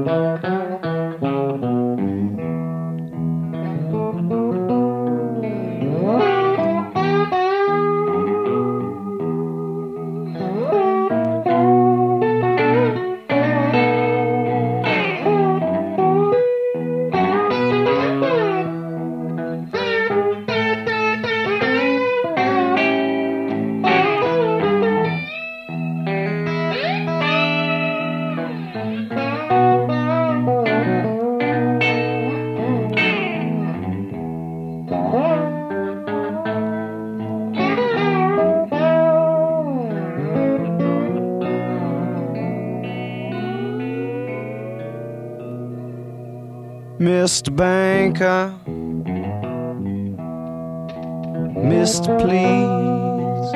Mr. Banker, Mr. Please,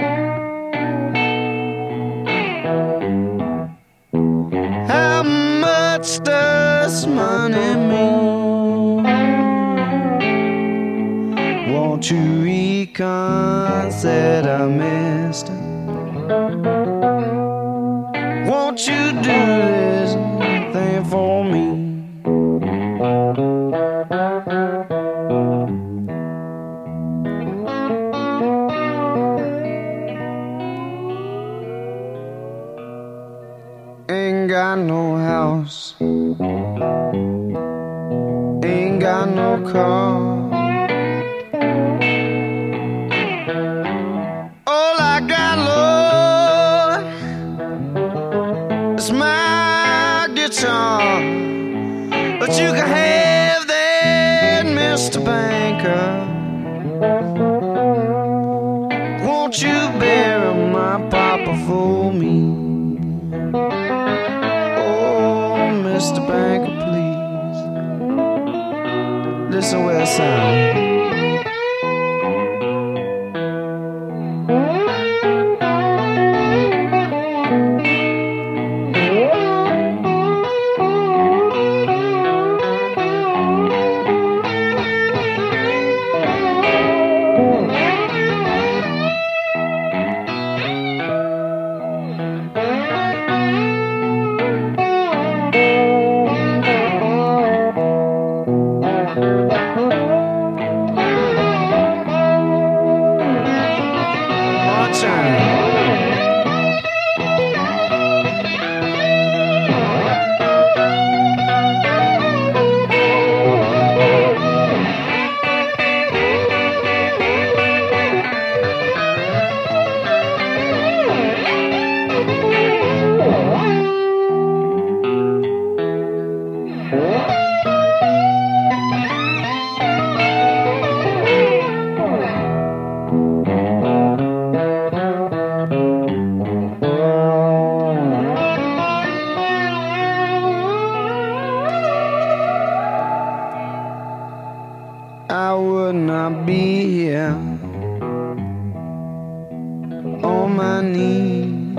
how much does money mean? Won't you reconsider, mister? Won't you do this thing for me? Ain't got no house, ain't got no car. All I got, Lord, is my guitar. But you can have that, Mr. Banker. Won't you bury my papa for me? Mr. Banker, please listen where I sound. I would not be here on my knees,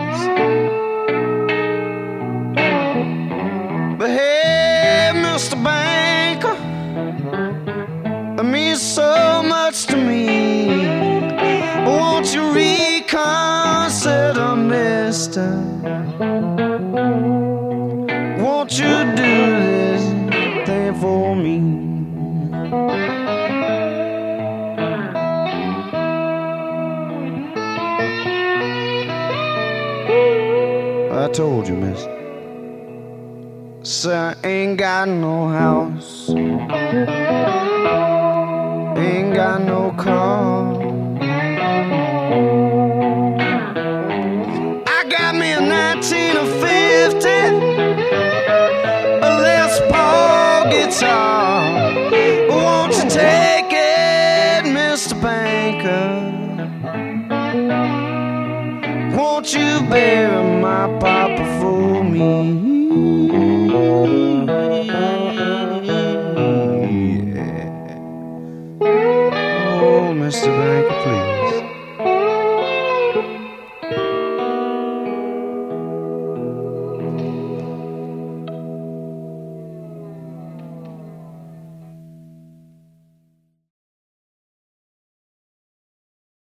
but hey, Mr. Banker, it means so much to me. Won't you reconsider, mister? Won't you do this thing for me? I told you, miss. So I ain't got no house, ain't got no car. I got me a 1950 Les Paul guitar. Won't you take it, Mr. Banker? Won't you bury my papa for me? Yeah. Oh, Mr. Banker, please.